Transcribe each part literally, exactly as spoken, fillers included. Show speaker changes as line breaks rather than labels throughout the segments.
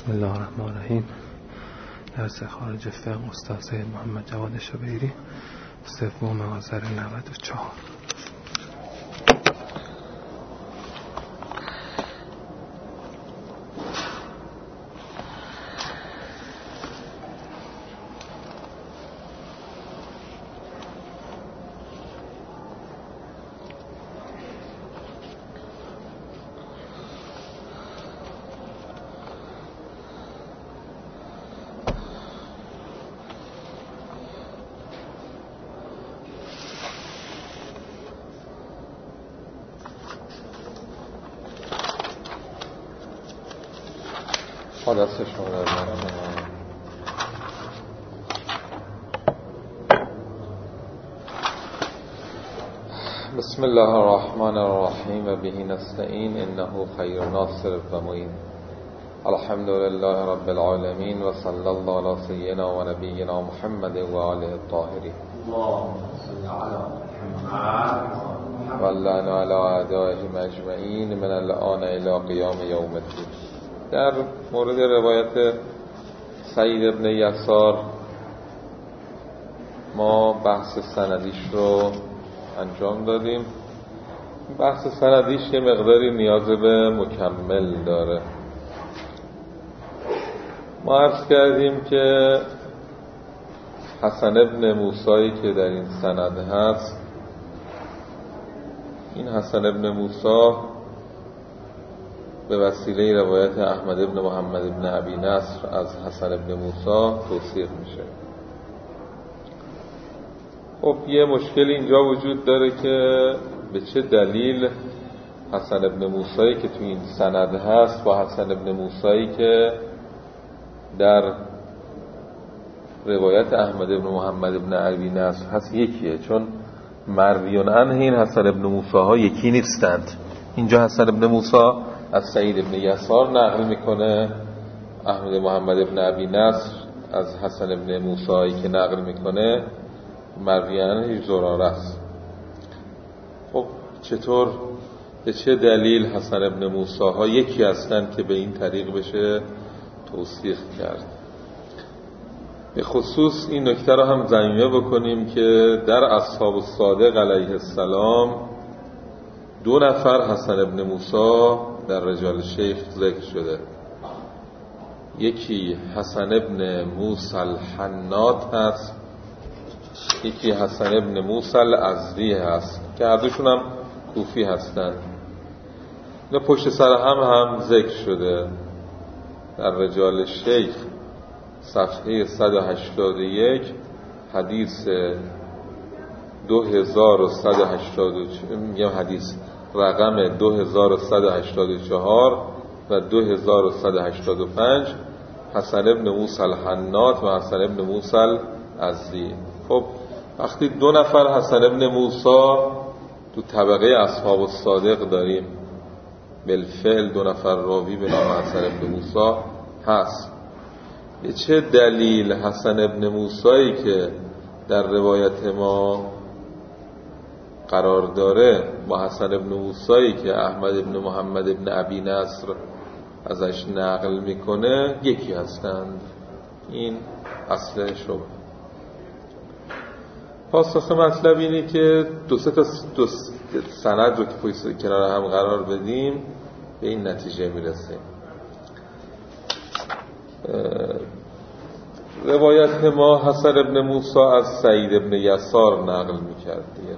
بسم الله الرحمن الرحیم. درس خارج فقه استاد سید محمد جواد شبیری، سوم آذر نود و چهار.
دست شما در بسم الله الرحمن الرحیم و به نستعین انه خیر ناصر و معین. الحمد لله رب العالمین و صلی الله علی سیدنا و نبینا محمد و آله الطاهرین. اللهم صل علی محمد و لعن علی اعدائهم اجمعین من الآن الی قیام یوم الدین. در مورد روایت سعید ابن یسار ما بحث سندیش رو انجام دادیم. بحث سندیش یه مقداری نیاز به مکمل داره. ما عرض کردیم که حسن ابن موسی که در این سند هست، این حسن ابن موسی به وسیله روایت احمد ابن محمد ابن ابی نصر از حسن ابن موسی توثیق میشه. خب یه مشکل اینجا وجود داره که به چه دلیل حسن ابن موسی که تو این سند هست با حسن ابن موسی که در روایت احمد ابن محمد ابن ابی نصر هست یکیه، چون مرویون عنه این حسن ابن موسی ها یکی نیستند. اینجا حسن ابن موسی از سعید ابن یسار نقل میکنه، احمد محمد ابن ابی نصر از حسن ابن موسی که نقل میکنه مرویان زراره است. خب چطور، به چه دلیل حسن ابن موسی ها یکی هستند که به این طریق بشه توثیق کرد؟ به خصوص این نکته را هم ضمیمه بکنیم که در اصحاب الصادق علیه السلام دو نفر حسن ابن موسی در رجال شیخ ذکر شده. یکی حسن ابن موسی الحنات هست، یکی حسن ابن موسی الازدی هست که هر دوشون هم کوفی هستند. اینا پشت سر هم هم ذکر شده در رجال شیخ صفحه صد و هشتاد و یک حدیث دو هزار و صد و هشتاد و چهار، میگم حدیث رقم دو هزار و صد و هشتاد و چهار و دو هزار و صد و هشتاد و پنج، حسن ابن موسی الحنات و حسن ابن موسی الازدی. خب وقتی دو نفر حسن ابن موسی تو طبقه اصحاب الصادق داریم، بالفعل دو نفر راوی به نام حسن ابن موسی هست، به چه دلیل حسن ابن موسی که در روایت ما قرار داره با حسن ابن موسی که احمد ابن محمد ابن ابی نصر ازش نقل میکنه یکی هستند؟ این اصل شبه. پاسخ مطلب اینه که دو سه تا دو سند رو که پشت کنار هم قرار بدیم به این نتیجه میرسیم. روایت ما حسن ابن موسی از سعید ابن یسار نقل میکرد دیگه.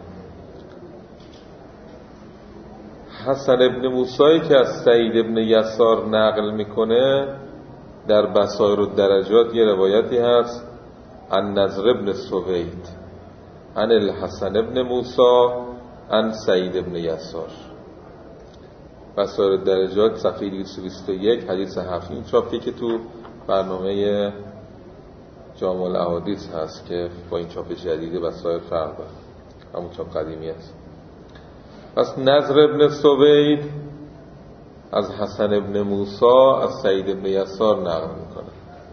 حسن ابن موسی که از سعید ابن یسار نقل میکنه در بصائر الدرجات یه روایتی هست عن نضر ابن سوید عن الحسن ابن موسی عن سعید ابن یسار. بصائر الدرجات صفحه دویست و بیست و یک حدیث هفت. این چاپی که تو برنامه جامع الاحادیث هست که با این چاپ جدید بصائر فرق داره، همون چاپ قدیمی است. پس نضر ابن سوید از حسن ابن موسی از سعید ابن یسار نقل میکنه.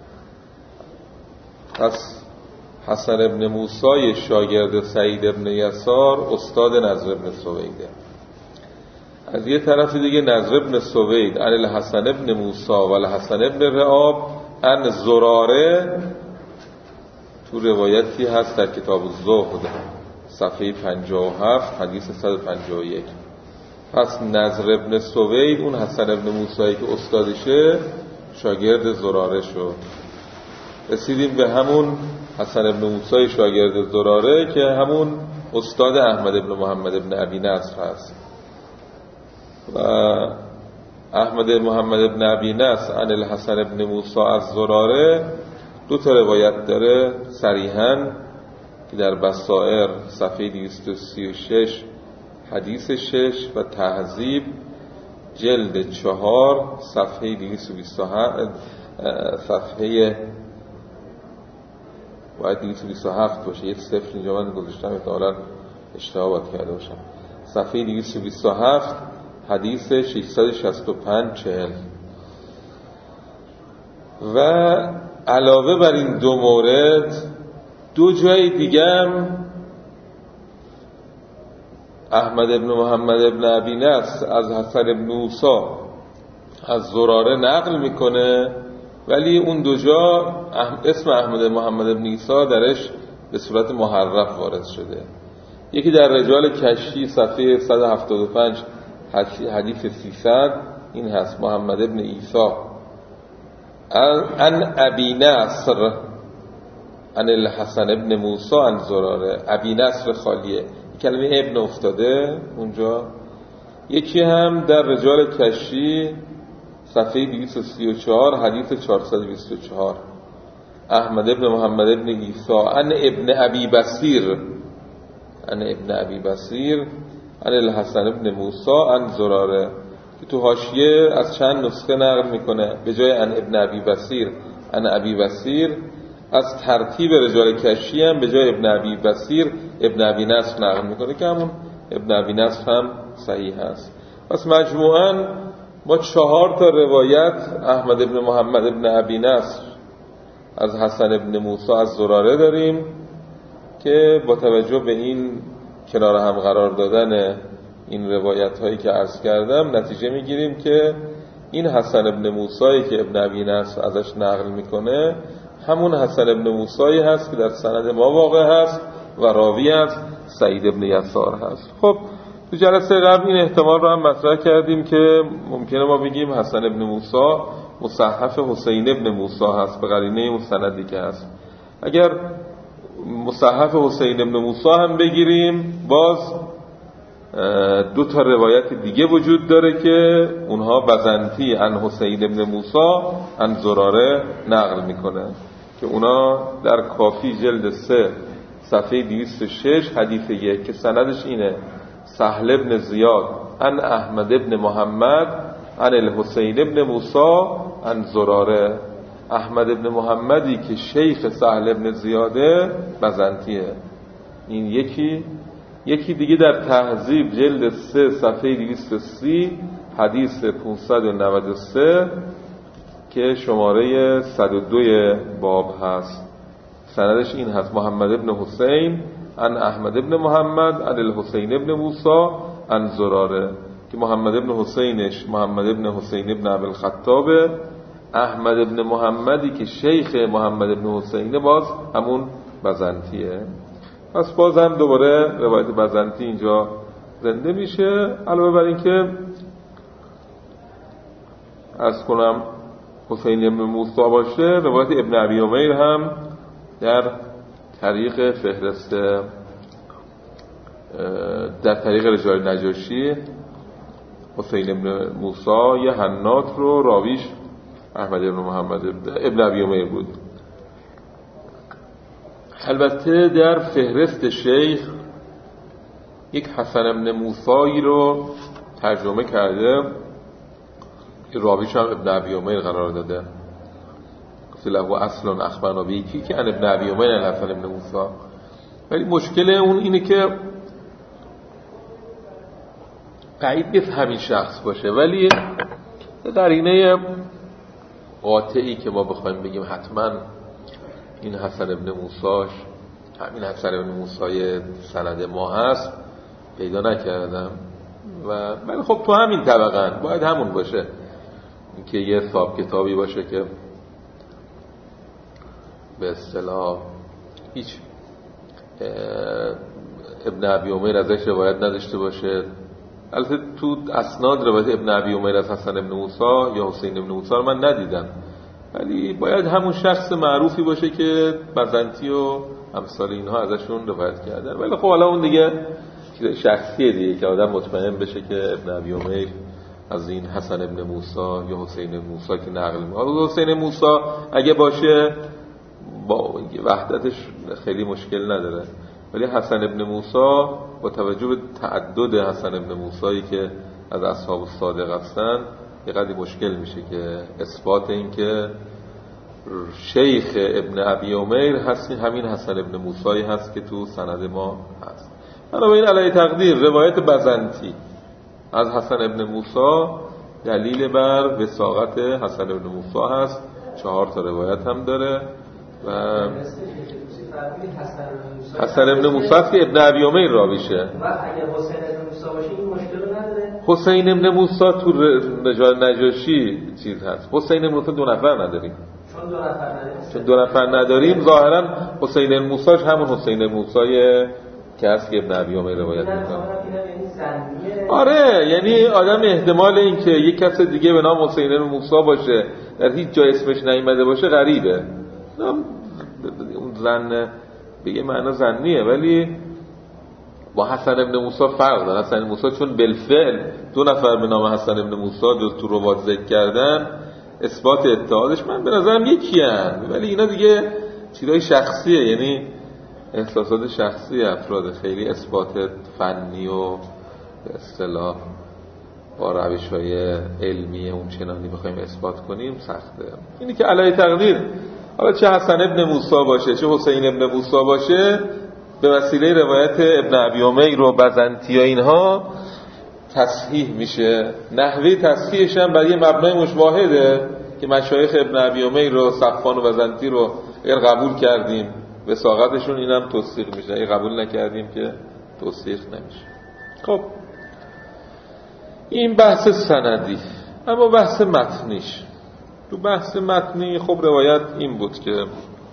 پس حسن ابن موسی شاگرد سعید ابن یسار استاد نضر ابن سویده. از یه طرف دیگه نضر ابن سوید عن الحسن ابن موسی و الحسن ابن رعاب عن زراره، تو روایتی هست در کتاب الزهد صفحه پنجاه و هفت حدیث صد و پنجاه و یک. پس نضر ابن سوید اون حسن ابن موسی که استادشه شاگرد زراره شد. رسیدیم به همون حسن ابن موسی شاگرد زراره که همون استاد احمد ابن محمد ابن ابی نصر هست. و احمد محمد ابن ابی نصر عن الحسن ابن موسی از زراره دو تا روایت داره صریحاً که در بصائر صفحه دویست و سی و شش حدیث شش و تهذیب جلد چهار صفحه دویست و بیست و هفت صفحه باید دویست و بیست و هفت باشه، یک صفر اینجا من گذاشتم احتمالاً اشتباه کرده باشم، صفحه دویست و بیست و هفت حدیث ششصد و شصت و پنج چهل. و علاوه بر این دو مورد دو جای دیگه هم احمد ابن محمد ابن ابی نصر از حسن ابن موسی از زراره نقل میکنه، ولی اون دو جا اسم احمد محمد ابن عیسی درش به صورت محرف وارد شده. یکی در رجال کشی صفحه صد و هفتاد و پنج حدیث سیصد این هست محمد ابن عیسی عن ابی نصر عن الحسن ابن موسی عن زراره. ابی نصر خالیه، کلمه ابن افتاده اونجا. یکی هم در رجال کشی صفحه دویست و سی و چهار حدیث چهارصد و بیست و چهار احمد ابن محمد ابن عیسی عن ابن ابی بصیر عن ابن ابی بصیر عن الحسن ابن موسی عن زراره که تو حاشیه از چند نسخه نقل میکنه به جای عن ابن ابی بصیر عن ابی بصیر. از ترتیب رجال کشی هم به جای ابن ابی بصیر ابن ابی نصر نقل میکنه که همون ابن ابی نصر هم صحیح هست. پس مجموعاً ما چهار تا روایت احمد ابن محمد ابن ابی نصر از حسن ابن موسی از زراره داریم که با توجه به این کنار هم قرار دادن این روایت هایی که عرض کردم نتیجه میگیریم که این حسن ابن موسی که ابن ابی نصر ازش نقل میکنه همون حسن ابن موسی هست که در سند ما واقع هست و راوی هست سعید ابن یسار هست. خب تو جلسه قبل این احتمال رو هم مطرح کردیم که ممکنه ما بگیم حسن ابن موسی مصحف حسین ابن موسی هست به قرینه اون سندی که هست. اگر مصحف حسین ابن موسی هم بگیریم باز دو تا روایت دیگه وجود داره که اونها بزنتی عن حسین ابن موسی عن زراره نقل میکنه که اونا در کافی جلد سه صفحه دویست و شش حدیث یک که سندش اینه سهل ابن زیاد عن احمد ابن محمد عن الحسین ابن موسی عن زراره. احمد ابن محمدی که شیخ سهل ابن زیاده بزنتیه. این یکی یکی دیگه در تهذیب جلد سه صفحه دویست و سی حدیث پانصد و نود و سه که شماره صد و دو باب هست. سندش این هست محمد ابن حسین عن احمد ابن محمد عن الحسین ابن موسی عن زراره که محمد ابن حسینش محمد ابن حسین ابن ابوالخطاب، احمد ابن محمدی که شیخ محمد ابن حسینه باز همون بزنتیه. پس باز هم دوباره روایت بزنتی اینجا زنده میشه. علاوه بر این که از کنم حسین ابن موسی باشه روایت ابن ابی امیر هم در طریق فهرست در طریق رجال نجاشی حسین ابن موسی یه حنات رو راویش احمد ابن محمد ابن ابی امیر بود. البته در فهرست شیخ یک حسن ابن موسی رو ترجمه کرده که راویش هم ابن ابی امیر قرار داده له اصلا اخبرنا به یکی که ان ابن ابی امیر الحسن ابن موسی. ولی مشکل اون اینه که قید نیست همین شخص باشه، ولی قرینه قاطعی که ما بخوایم بگیم حتما این حسن ابن موساش همین حسن ابن موسی سند ما هست پیدا نکردم. و ولی خب تو همین طبقه باید همون باشه که یه حساب کتابی باشه که به اصطلاح هیچ ابن ابی امیر ازش روایت نداشته باشه. البته تو اسناد روایت ابن ابی امیر از حسن ابن موسی یا حسین ابن موسی رو من ندیدم، ولی باید همون شخص معروفی باشه که بزنتی و امثال اینها ازشون روایت کردن. ولی خب حالا اون دیگه چیز شخصیه دیگه که آدم مطمئن بشه که ابن ابی امیر از این حسن ابن موسی یا حسین ابن موسی که نقل می‌کنه. حسین موسی اگه باشه با وحدتش خیلی مشکل نداره، ولی حسن ابن موسی با توجه به تعدد حسن ابن موسی که از اصحاب الصادق هستن یه قدری مشکل میشه که اثبات این که شیخ ابن ابی امیر هستی همین حسن ابن موسی هست که تو سند ما هست. بنابراین علی تقدیر روایت بزنتی از حسن ابن موسی دلیل بر وثاقت حسن ابن موسی هست. چهار تا روایت هم داره و حسن ابن موسی که ابن ابی امیر راویشه.
و اگه حسین ابن موسی باشه این مشکل نداره.
حسین ابن موسی تو رجال نجاشی چیز هست. حسین ابن موسی دو نفر نداریم.
چون دو نفر نداریم.
چون دو نفر نداریم ظاهرا حسین ابن موسی همون حسین ابن موسی که هست که ابن ابی امیر روایت میکنه. آره یعنی آدم احتمال این که یک کس دیگه به نام حسین ابن موسی باشه در هیچ جای اسمش نیامده باشه غریبه. اون زن به یه معنا زنیه، ولی با حسن ابن موسی فرق داره. حسن ابن موسی چون بالفعل دو نفر به نام حسن ابن موسی جز تو روایت ذکر کردن اثبات اتحادش من به نظرم یکی هست، ولی اینا دیگه چیزای شخصیه، یعنی احساسات شخصی افراد، خیلی اثبات فنی و به اصطلاح با روش‌های علمی اون چنانی بخوایم اثبات کنیم سخته. اینی که علی تقدیر حالا چه حسن ابن موسی باشه چه حسین ابن موسی باشه به وسیله روایت ابن ابی امیر و بزنتی و اینها تصحیح میشه. نحوه تصحیحش هم برای مبنای مشواهده که مشایخ ابن ابی امیر و صفوان و بزنتی رو اگر قبول کردیم وثاقتشون اینم تصدیق میشه، اگر قبول نکردیم که تصدیق نمیشه. خب این بحث سندی. اما بحث متنیش، تو بحث متنی خب روایت این بود که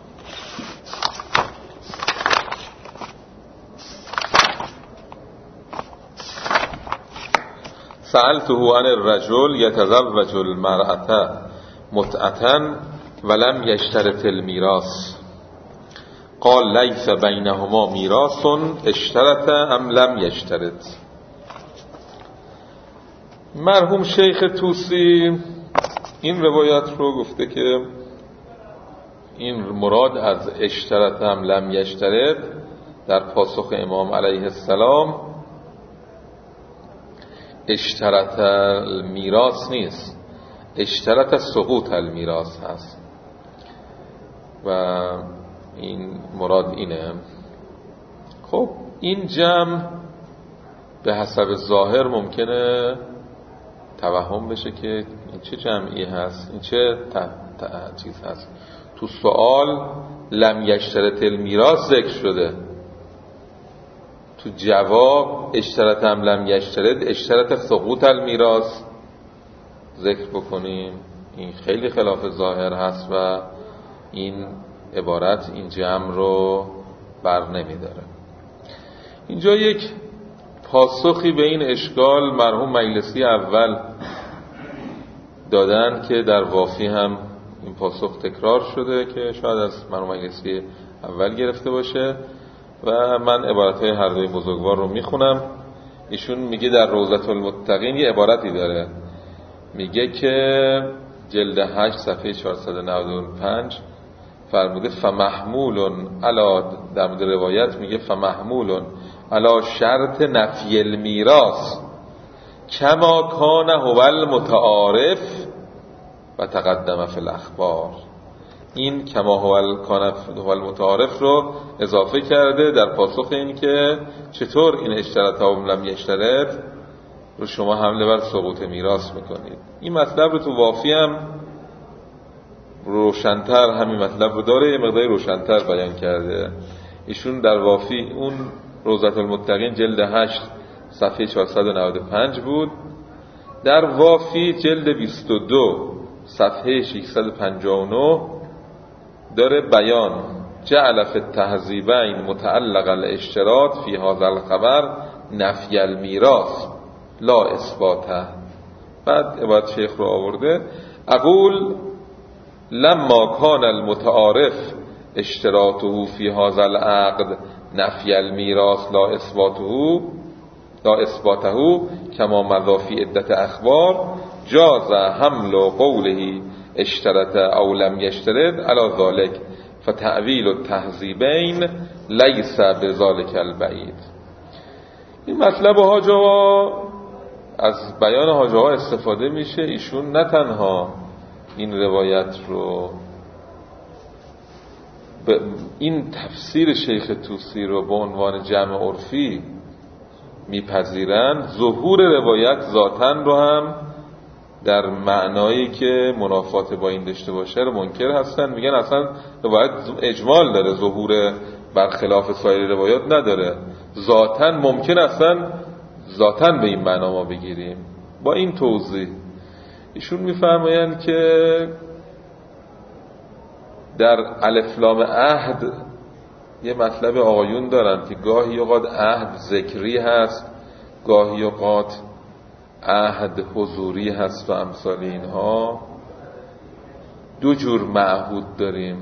سألته عن الرجل يتزوج المرأة متعة ولم يشترط الميراث قال ليس بينهما ميراث اشترط ام لم يشترط. مرحوم شیخ طوسی این روایت رو گفته که این مراد از اشترط ام لم یشترط در پاسخ امام علیه السلام اشترط المیراث نیست، اشترط سقوط المیراث هست و این مراد اینه. خب این جمع به حسب ظاهر ممکنه توهم بشه که این چه جمعی هست، این چه ت... ت... چیز هست. تو سوال لم یشترط المیراث ذکر شده، تو جواب اشترط هم لم یشترط اشترط سقوط المیراث ذکر بکنیم. این خیلی خلاف ظاهر هست و این عبارت این جمع رو بر نمی داره. اینجا یک پاسخی به این اشکال مرحوم مجلسی اول دادن که در وافی هم این پاسخ تکرار شده که شاید از مرحوم مجلسی اول گرفته باشه و من عبارتهای هر دوی بزرگوار رو میخونم. ایشون میگه در روضة المتقین یه عبارتی داره، میگه که جلد هشت صفحه چهارصد و نود و پنج فرموده فمحمول علی، در مورد روایت میگه فمحمول علی شرط نفی المیراث کما کان هو المتعارف و تقدم فی الاخبار. این کما هو المتعارف رو اضافه کرده در پاسخ این که چطور این اشتراط ها لم یشترط رو شما حمله بر سقوط میراث میکنید. این مطلب رو تو وافی هم روشن‌تر همین مطلب رو داره، یه مقداری روشن‌تر بیان کرده ایشون در وافی. اون روضة المتقین جلد هشت صفحه چهارصد و نود و پنج بود. در وافی جلد بیست و دو صفحه ششصد و پنجاه و نه داره بیان جعل فی التهذیبین متعلق الاشتراط فی هذا الخبر نفی المیراث لا اثباته. بعد عبارت شیخ رو آورده اقول لما کان المتعارف اشتراطه فی هذا العقد نفی المیراث لا اثباته لا اثباته کما مضى فی عدة اخبار جاز حمل قوله اشترط او لم یشترط علی ذلك فتأویل التهذیبین لیس بذلک البعید. این مطلب حاج آقا از بیان حاج آقا استفاده میشه. ایشون نه تنها این روایت رو این تفسیر شیخ طوسی رو به عنوان جمع عرفی میپذیرند، ظهور روایت ذاتاً رو هم در معنایی که منافات با این داشته باشه رو منکر هستن. میگن اصلا روایت اجمال داره، ظهور برخلاف سایر روایات نداره. ذاتاً ممکن اصلا ذاتاً به این معنا ما بگیریم. با این توضیح ایشون میفرمایند که در الف لام عهد یه مطلب آقایون دارن که گاهی اوقات عهد ذکری هست، گاهی اوقات عهد حضوری هست و امثال اینها. دو جور معهود داریم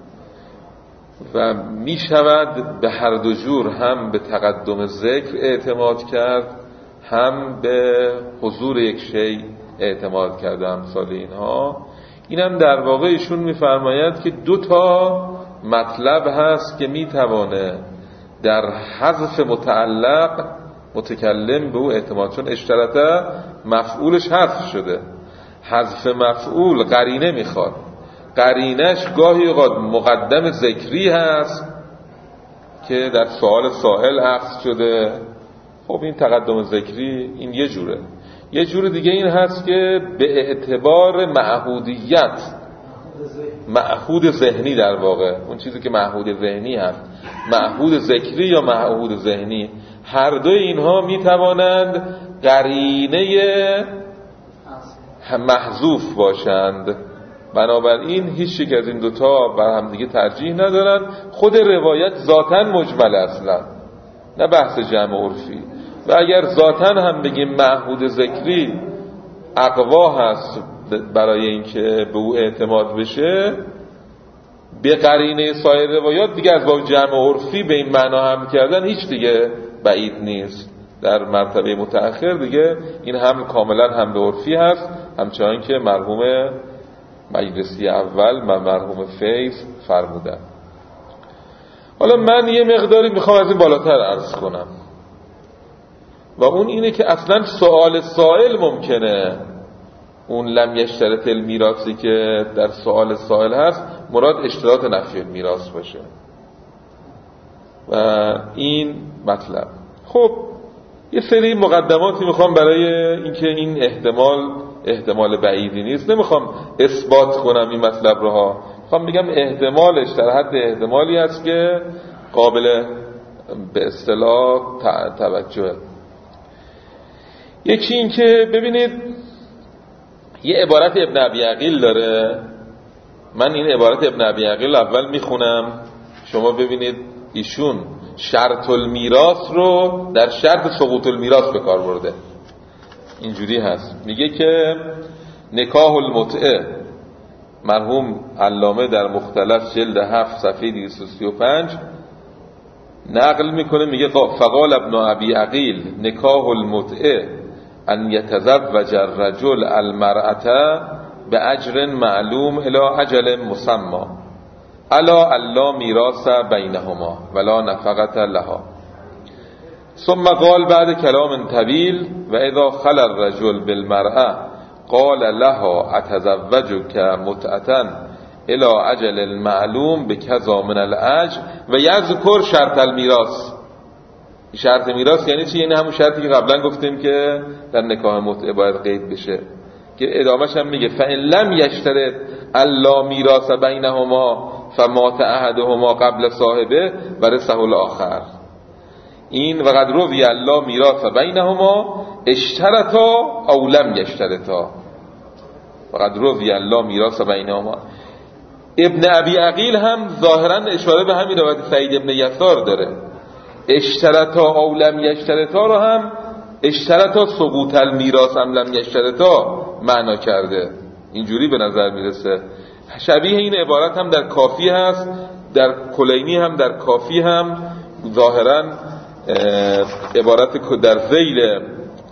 و می شود به هر دو جور هم به تقدم ذکر اعتماد کرد، هم به حضور یک شی اعتماد کرد و امثال اینها. این هم در واقع ایشون می‌فرماید که دو تا مطلب هست که میتوانه در حذف متعلق متکلم به او اعتماد، چون اشترطه مفعولش حذف شده. حذف مفعول قرینه میخواد، قرینش گاهی اوقات مقدم ذکری هست که در سوال سائل اخذ شده. خب این تقدم ذکری این یه جوره. یه جور دیگه این هست که به اعتبار معهودیت، معهود ذهنی در واقع، اون چیزی که معهود ذهنی هست، معهود ذکری یا معهود ذهنی، هر دو اینها میتوانند قرینه محذوف باشند. بنابراین هیچ یک از این دوتا بر هم دیگه ترجیح ندارن. خود روایت ذاتاً مجمل اصلا، نه بحث جمع عرفی. و اگر ذاتاً هم بگیم معهود ذکری اقوا هست برای اینکه به او اعتماد بشه، به قرینه سایر روایات دیگه از باب جمع عرفی به این معنا هم کردن هیچ دیگه بعید نیست. در مرتبه متأخر دیگه این هم کاملا هم به عرفی هست، همچنان که مرحوم مجلسی اول و مرحوم فیض فرمودن. حالا من یه مقداری میخوام از این بالاتر عرض کنم و اون اینه که اصلا سوال سائل ممکنه اون لم یشترط المیراثی که در سوال سائل هست مراد اشتراط نفی المیراث باشه و این مطلب. خب یه سری مقدماتی میخوام برای اینکه این احتمال احتمال بعیدی نیست، نمیخوام اثبات کنم این مطلب رو ها، میخوام بگم احتمالش در حد احتمالی است که قابل به اصطلاح توجهه. یکی این که ببینید یه عبارت ابن ابی عقیل داره، من این عبارت ابن ابی عقیل اول میخونم، شما ببینید ایشون شرط المیراث رو در شرط سقوط المیراث به کار برده. اینجوری هست، میگه که نکاح المتعه، مرحوم علامه در مختلف جلد هفت صفحه دویست و سی و پنج نقل میکنه، میگه فقال ابن ابی عقیل نکاح المتعه ان یتزوج الرجل المرأة باجر معلوم الى اجل مسمى الا الا میراث بینهما ولا نفقة لها. ثم قال بعد کلام طویل و اذا خلى الرجل بالمرأة قال لها اتزوجك متعة الى اجل المعلوم بكذا من الاجر و یذکر شرط المیراث. شرط میراث یعنی چی؟ یعنی همون شرطی که قبلا گفتیم که در نکاح متعه باید قید بشه، که ادامهش هم میگه فإن لم یشترط الا میراث بینهما فمات احدهما قبل صاحبه ورثه الاخر. این وقد روی الله میراث بینهما اشترطا او لم یشترطا، وقد روی الله میراث بینهما. ابن ابی عقیل هم ظاهرا اشاره به همین روایت سعید ابن یسار داره. اشترطا او لم یشترطا رو هم اشترطا سقوط المیراث ام لم یشترطا معنا کرده، اینجوری به نظر میرسه. شبیه این عبارت هم در کافی هست، در کلینی هم در کافی هم ظاهرا عبارت در ذیل،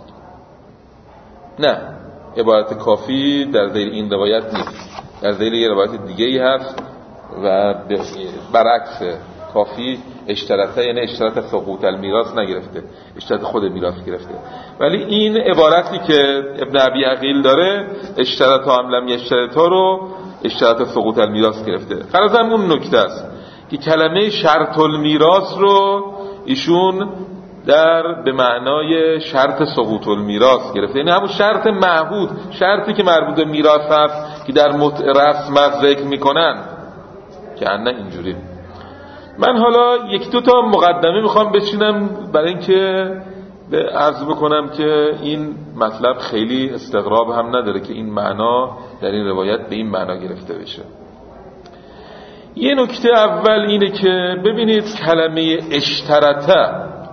نه عبارت کافی در ذیل این روایت نیست، در ذیل یه روایت دیگه ای هست و برعکس کافی اشترطه یعنی اشترط سقوط المیراث نگرفته، اشترط خود میراث گرفته. ولی این عبارتی که ابن ابی عقیل داره اشترط ام لم یشترطا رو اشترط سقوط المیراث گرفته. غرضم اون نکته است که کلمه شرط المیراث رو ایشون در به معنای شرط سقوط المیراث گرفته، یعنی همون شرط معهود، شرطی که مربوط به میراث هست که در رسمت ذکر میکنن که نه اینجوری. من حالا یک دو تا مقدمه میخوام بچینم برای اینکه عرض بکنم که این مطلب خیلی استغراب هم نداره که این معنا در این روایت به این معنا گرفته بشه. یه نکته اول اینه که ببینید کلمه اشترطه،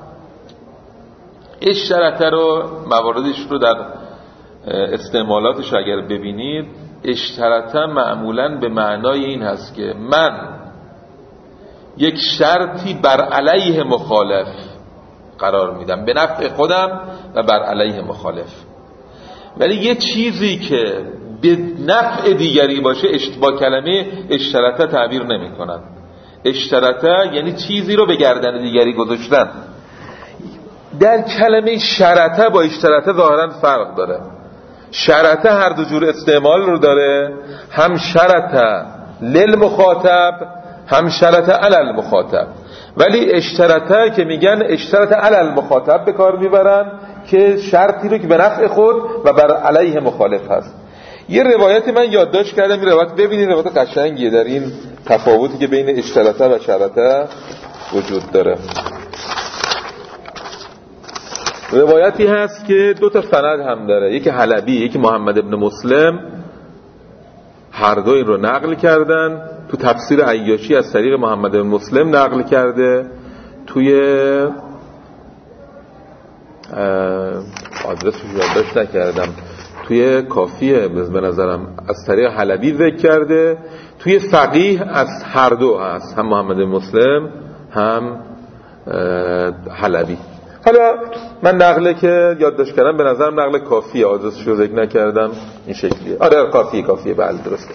اشترطه رو مواردش رو در استعمالاتش اگر ببینید، اشترطه معمولاً به معنای این هست که من یک شرطی بر علیه مخالف قرار میدم، به نفع خودم و بر علیه مخالف. ولی یه چیزی که به نفع دیگری باشه با کلمه اشترطه تعبیر نمی کنن. اشترطه یعنی چیزی رو به گردن دیگری گذاشتن. در کلمه شرطه با اشترطه ظاهرا فرق داره. شرطه هر دو جور استعمال رو داره، هم شرطه للمخاطب هم شرطه علی المخاطب. ولی اشترطه که میگن اشترطه علی المخاطب به کار میبرن که شرطی رو که به نفع خود و بر علیه مخالف هست. یه روایت من یادداشت کردم، این روایت ببینید، روایت قشنگیه در این تفاوتی که بین اشترطه و شرطه وجود داره. روایتی هست که دو تا سند هم داره، یکی حلبی یکی محمد ابن مسلم، هر دو این رو نقل کردن. تو تفسیر عیاشی از طریق محمد ابن مسلم نقل کرده، توی آدرسش یادداشت نکردم، توی کافیه به نظرم از طریق حلبی ذکر کرده، توی فقیه از هر دو هست، هم محمد ابن مسلم هم حلبی. حالا من نقله که یادداشت کردم به نظرم نقل کافیه، آدرسش رو ذکر نکردم، این شکلیه. آره کافیه کافیه بله درسته.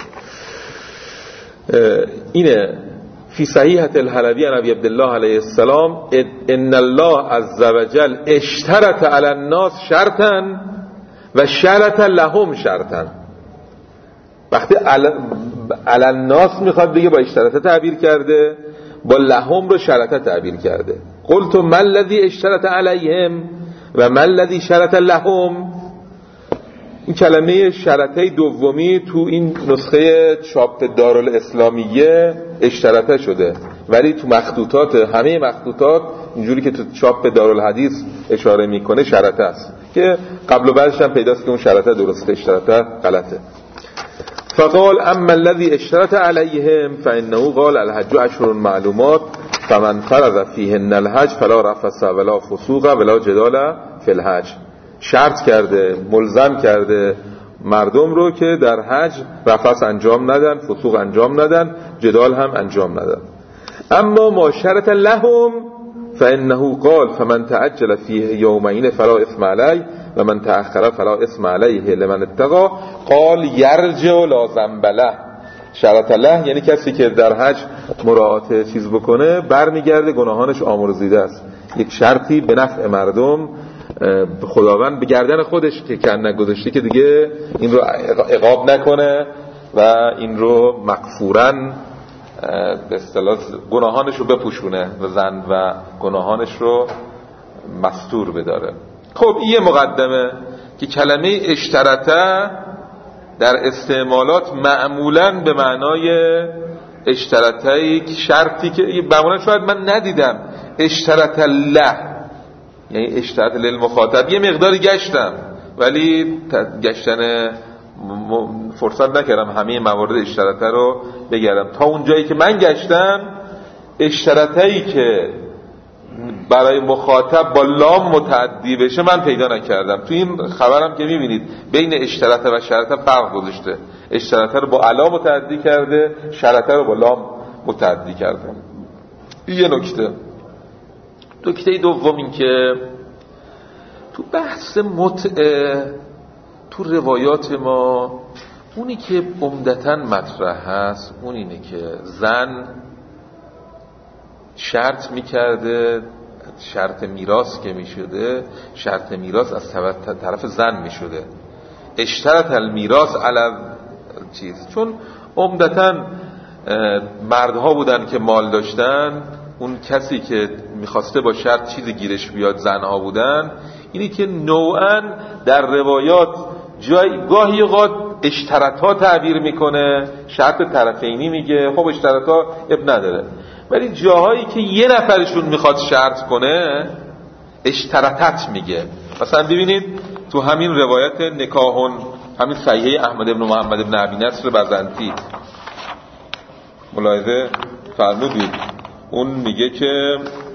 اینه فی صحیحة الحلبی عن ابی عبدالله علیه السلام ان الله عز وجل اشترط علی الناس شرطا و شرط لهم شرطا. وقتی علی الناس میخواد بگه با اشترط تعبیر کرده، با لهم رو شرط تعبیر کرده. قلت ما الذی اشترط علیهم و ما الذی شرط لهم. این کلمه شرطه دومی تو این نسخه چاپ دارالاسلامیه اشترطه شده، ولی تو مخطوطات همه مخطوطات اینجوری که تو چاپ دارالحدیث اشاره میکنه شرطه است، که قبل و بعدش هم پیداست که اون شرطه درسته، اشترطه غلطه. فقال اما الذي اشترط عليهم فانه قال الحج اشهر معلومات فمن فرض فيهن الحج فلا رفث ولا فسوق ولا جدال في الحج. شرط کرده، ملزم کرده مردم رو که در حج رفث انجام ندن، فسوق انجام ندن، جدال هم انجام ندن. اما ما شرط لهم فانه قال فمن تعجل فيه يومين فلا اثم عليه و من تأخر فلا اثم عليه لمن اتقى قال یرجع لا ذنب له. شرط له یعنی کسی که در حج مراعات چیز بکنه برمیگرده گناهانش آمرزیده است. یک شرطی به نفع مردم خداوند به گردن خودش که کن نگذاشته که دیگه این رو عقاب نکنه و این رو مغفوراً به اصطلاح گناهانش رو بپوشونه و زن و گناهانش رو مستور بداره. خب این یه مقدمه که کلمه اشترطه در استعمالات معمولاً به معنای اشترطه یک شرطی که معمولاً شاید من ندیدم اشترط الله یعنی اشترط للمخاطب، یه مقداری گشتم ولی گشتن فرصت نکردم همه موارد اشتراطه رو بگردم. تا اون جایی که من گشتم اشتراطه‌ای که برای مخاطب با لام متعدی بشه من پیدا نکردم. تو این خبرم که میبینید بین اشتراطه و شرطه فرق گذاشته، اشتراطه رو با علا متعدی کرده، شرطه رو با لام متعدی کرده. یه نکته. نکته دوم این که تو بحث متعه تو روایات ما اونی که عمدتاً مطرح هست اون اینه که زن شرط میکرده، شرط میراث که میشده، شرط میراث از طرف زن میشده، اشترط المیراث علی چیز، چون عمدتاً مردها بودن که مال داشتن، اون کسی که میخواسته با شرط چیزی گیرش بیاد زنها بودن. اینی که نوعاً در روایات جای گاهی اوقات اشتراطات تعبیر میکنه، شرط طرفینی میگه، خب اشتراطات اب نداره، ولی جاهایی که یه نفرشون میخواد شرط کنه اشتراطات میگه. مثلا ببینید تو همین روایت نکاحون، همین صحیحه احمد ابن محمد ابن ابی نصر بزنتی ملاحظه فرمودید، اون میگه که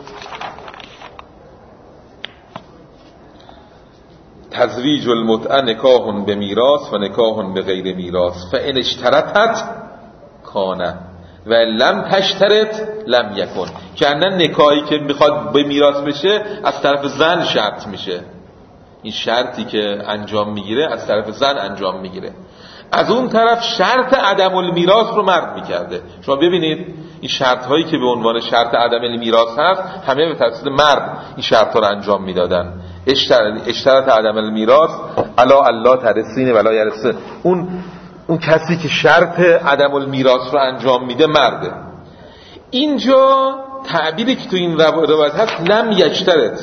تزویج المتعه نکاح به میراث و نکاح به غیر میراث فان اشترطت کانه و لم تشترط لم یکن. که اندن نکاحی که میخواد به میراث بشه از طرف زن شرط میشه، این شرطی که انجام میگیره از طرف زن انجام میگیره. از اون طرف شرط عدم المیراث رو مرد میکرده. شما ببینید این شرط هایی که به عنوان شرط عدم المیراث هست همه به توسط مرد این شرط ها رو انجام میدادن. اشترط عدم المیراث الا الله ترثین ولا یرث، اون اون کسی که شرط عدم المیراث رو انجام میده مرده. اینجا تعبیری که تو این روایت هست لم یشترط،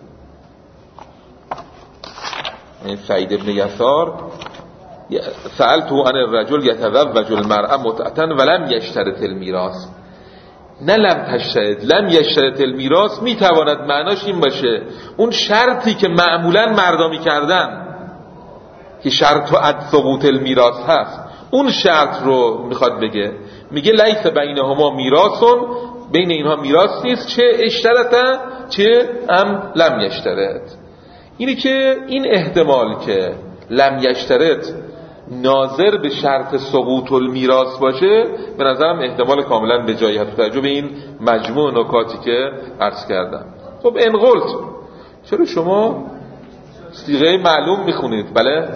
این سعید ابن یسار سألتو عن الرجل یتزوج المرأة متعة ولم یشترط المیراث، نه لم تشترط، لم یشترط المیراث میتواند معناش این باشه اون شرطی که معمولا مردا میکردن که شرط عد ثبوت المیراث هست، اون شرط رو میخواد بگه، میگه لیس بینهما میراثون، بین اینها میراث نیست، چه اشترطه چه هم لم یشترط. اینی که این احتمال که لم یشترط ناظر به شرط ثبوت المیراث باشه به نظرم احتمال کاملا به جایی هست، توجه به این مجموع نکاتی که عرض کردم. خب انقلت چرا شما صیغه معلوم میخونید؟ بله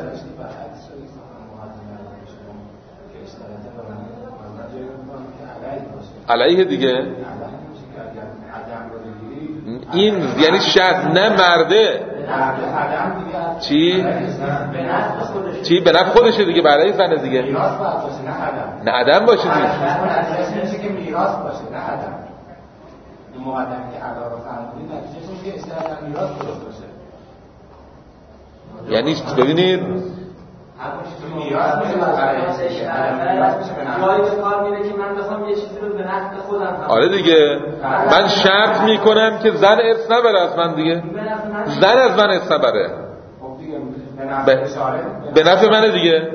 علیه دیگه، این یعنی شرط نه مرده چی؟ چی؟ به نفع خودشه دیگه، برای زنه دیگه، نه عدم باشه دیگه،
که میراث باشه نه عدم. این مقدمه که عدا رو فرمودید نتیجهش اینه که استعداد میراث درست باشه.
یعنی ببینید
میراث میشه برای جایی به کار میره که من بخوام یه چیزی رو به نفع خودم. آره
دیگه، من شرط میکنم که زن ارث نبره از من دیگه، زن از من ارث نبره، به نفع منه دیگه،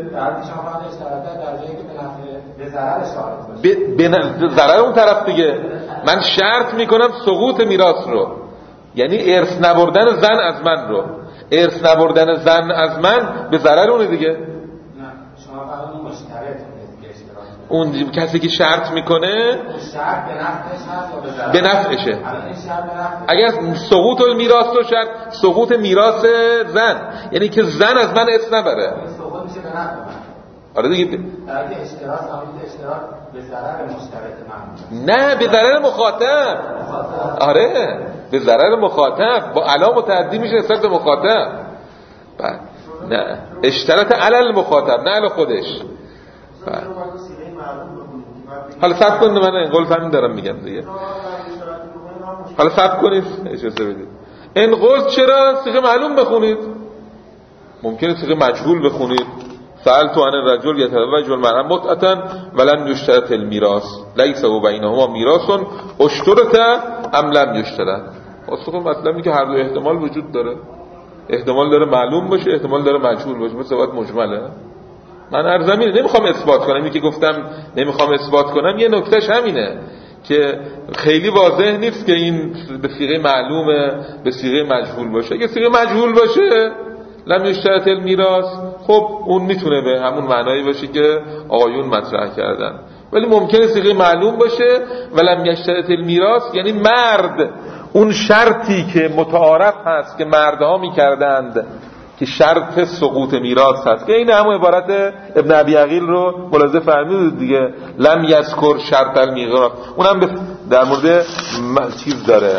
به ضرر اون طرف دیگه. من شرط میکنم سقوط میراث رو، یعنی ارث نبردن زن از من رو، ارث نبردن زن از من به ضرر اونه دیگه. نه
شما فقط اون مشترط
اون کسی که شرط میکنه
شرط به نفعش هست یا
به نفعشه. اگر سقوط المیراث رو شرط سقوط میراث زن، یعنی که زن از من ارث نبره،
سقوط میشه به نفع من.
آره دیگه،
در که اشتراط همین اشتراط به ضرر مشترک من،
نه به ضرر مخاطب. آره به ضرر مخاطب، با علا متعدی میشه نسبت به مخاطب. بعد نه اشتراط علی المخاطب نه علی خودش. بعد حالا صبر کنید، من انقلت همین دارم میگم دیگه، حالا صبر کنید اجازه بدید. انقلت چرا صیغه معلوم بخونید؟ ممکنه صیغه مجهول بخونید. سألت عن الرجل یتزوج المرأة متعة ولم یشترط المیراث لیس بینهما میراث اشترط ام لم یشترط. پاسخ مطلب اینه که هر دو احتمال وجود داره. احتمال داره معلوم باشه، احتمال داره مجهول باشه. مثل وقت مجمله. من هر زمینه نمیخوام اثبات کنم. اینی که گفتم نمیخوام اثبات کنم یه نکتهش همینه که خیلی واضح نیست که این به صیغه معلومه به صیغه مجهول باشه. اگه صیغه مجهول باشه لم یشترط المیراث، خب اون میتونه به همون معنایی باشه که آقایون مطرح کردن. ولی ممکنه صیغه معلوم باشه ولم یشترط المیراث، یعنی مرد اون شرطی که متعارف هست که مردها میکردند که شرط سقوط میراث هست، که این همون عبارت ابن ابی عقیل رو ملاحظه فرمودید دیگه، لم یذکر شرط المیراث، اونم در مورد چیز داره.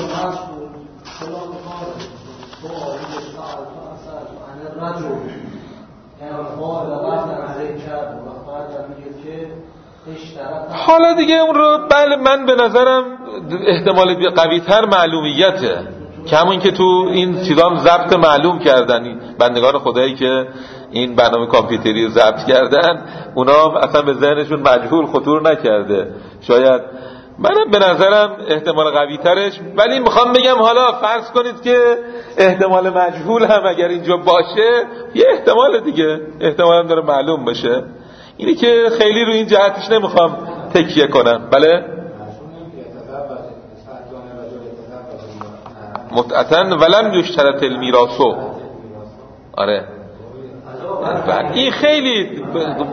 حالا دیگه اون رو بله من به نظرم احتمال قوی تر معلومیته که همون که تو این چیزا هم ضبط معلوم کردن بندگان خدایی که این برنامه کامپیوتری رو ضبط کردن، اونا اصلا به ذهنشون مجهول خطور نکرده. شاید منم به نظرم احتمال قوی ترش، ولی میخوام بگم حالا فرض کنید که احتمال مجهول هم اگر اینجا باشه یه احتمال دیگه احتمال هم داره معلوم باشه. اینی که خیلی رو این جهتش نمیخوام تکیه کنم. بله متعتن ولم یشترط المیراثو. آره این خیلی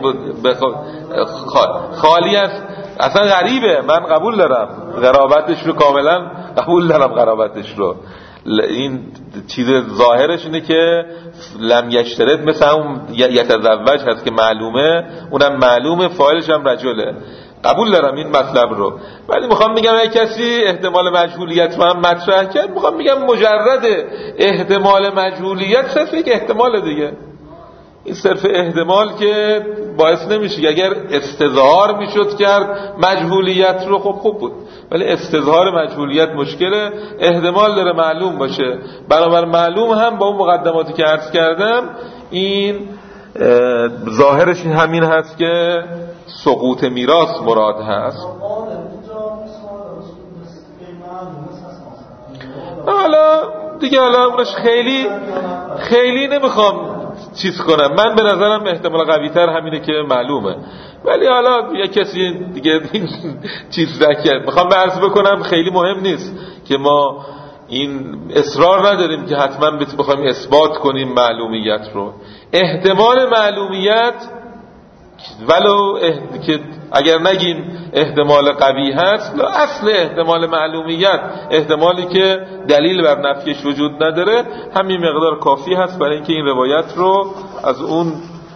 خالی است، اصلا غریبه. من قبول دارم غرابتش رو، کاملا قبول دارم غرابتش رو. این چیز ظاهرش اینه که لم یشترط مثل اون یتزوج هست که معلومه، اونم معلومه، فاعلش هم رجله. قبول دارم این مطلب رو، ولی میخوام بگم اگه کسی احتمال مجهولیت رو هم مطرح کرد، میخوام بگم مجرد احتمال مجهولیت صرف یک احتمال دیگه، این صرف احتمال که باعث نمیشه. اگر استظهار میشد کرد مجهولیت رو خب خوب بود، ولی استظهار مجهولیت مشکله، احتمال داره معلوم باشه. بنابر معلوم هم با اون مقدماتی که عرض کردم این ظاهرش همین هست که سقوط میراث مراد هست. حالا دیگه حالا اونش خیلی خیلی نمیخوام چیز کنم. من به نظرم احتمال قوی تر همینه که معلومه، ولی حالا یه کسی دیگه چیز نکرد. میخوام به عرض بکنم خیلی مهم نیست که ما این اصرار نداریم که حتما بخوایم اثبات کنیم معلومیت رو. احتمال معلومیت ولو اح... که اگر نگیم احتمال قوی هست، لا اصل احتمال معلومیت احتمالی که دلیل بر نفیش وجود نداره، همین مقدار کافی هست برای اینکه این روایت رو از اون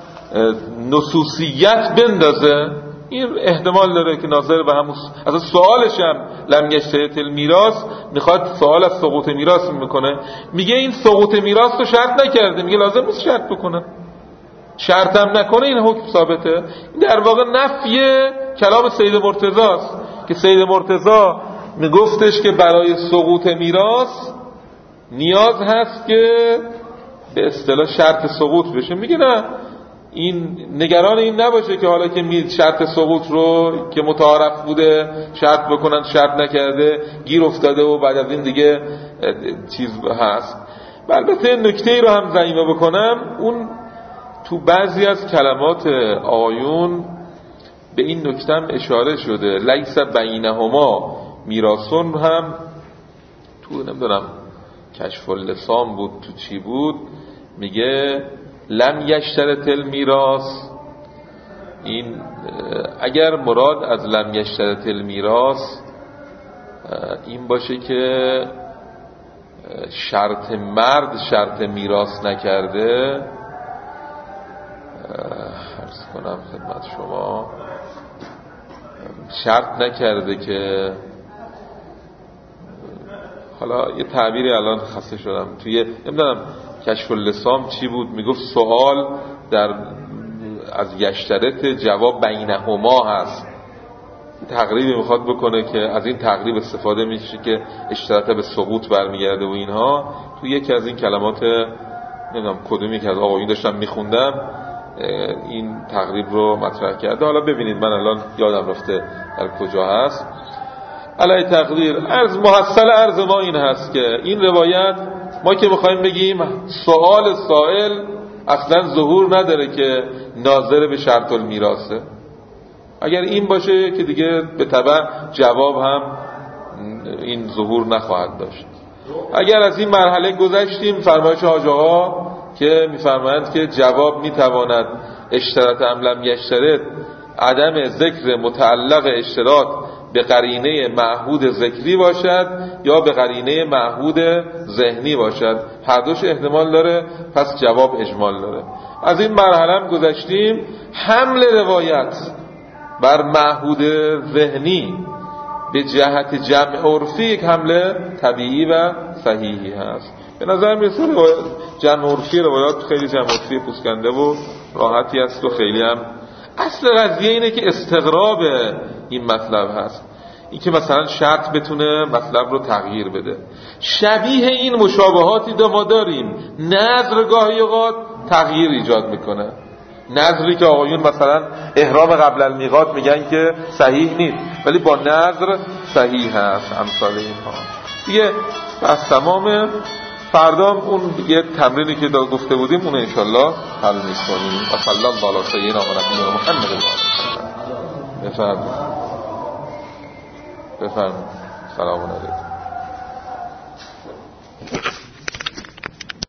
نصوصیت بندازه. این احتمال داره که ناظر به همون از سوالش هم لم یشترط المیراث میخواد سوال از سقوط میراث میکنه، میگه این سقوط میراث رو شرط نکرده، میگه لازم نیست شرط بکنه، شرط هم نکنه این حکم ثابته. این در واقع نفی کلام سید مرتضی است که سید مرتضی میگفتش که برای سقوط میراث نیاز هست که به اصطلاح شرط سقوط بشه. میگه نه، این نگران این نباشه که حالا که می شرط سقوط رو که متعارف بوده شرط بکنن، شرط نکرده گیر افتاده و بعد از این دیگه چیز هست. البته نکته رو هم ضمیمه بکنم، اون تو بعضی از کلمات آیون به این نکته هم اشاره شده، لیس بینهما میراثون، هم تو نمیدونم کشف اللسان بود تو چی بود، میگه لم یشترط المیراث. این اگر مراد از لم یشترط المیراث این باشه که شرط مرد شرط میراث نکرده، عرض کنم خدمت شما شرط نکرده که، حالا یه تعبیری الان خسته شدم توی نمیدونم کشف اللسان چی بود، میگفت سوال در از یشترط جواب بینهما هست. تقریبی میخواد بکنه که از این تقریب استفاده میشه که اشتراط به سقوط برمیگرده و اینها. تو یکی از این کلمات نمیدونم کدومی که از آقایون داشتم میخوندم این تقریب رو مطرح کرده. حالا ببینید من الان یادم رفته در کجا هست. علی تقدیر عرض محصل عرض ما این هست که این روایت ما که میخوایم بگیم سوال سائل اصلا ظهور نداره که ناظر به شرط المیراثه. اگر این باشه که دیگه به تبع جواب هم این ظهور نخواهد داشت. اگر از این مرحله گذشتیم، فرمایش حاج آقا که میفرمایند که جواب میتواند اشتراط ام لم یشترط عدم ذکر متعلق اشتراط به قرینه معهود ذکری باشد یا به قرینه معهود ذهنی باشد، هر دوش احتمال داره، پس جواب اجمال داره. از این مرحله هم گذشتیم. حمل روایت بر معهود ذهنی به جهت جمع عرفی یک حمله طبیعی و صحیحی هست. به نظر میرسه روایت جمع عرفی روایات خیلی جمع عرفی پوسکنده و راحتی است و خیلی هم اصل قضیه اینه که استغراب این مطلب هست، این که مثلا شرط بتونه مطلب رو تغییر بده. شبیه این مشابهاتی دا ما داریم. نظر گاهی اوقات تغییر ایجاد میکنه. نظری که آقایون مثلا احرام قبل المیقات میگن که صحیح نیست ولی با نظر صحیح هست، امثال اینها. دیگه بس تمامه. فردام اون یه تمرینی که دا گفته بودیم اون انشالله حل میکنیم. و صلی الله علی سیدنا و نبینا محمد. بفرمایید بفرمایید. سلام علیکم.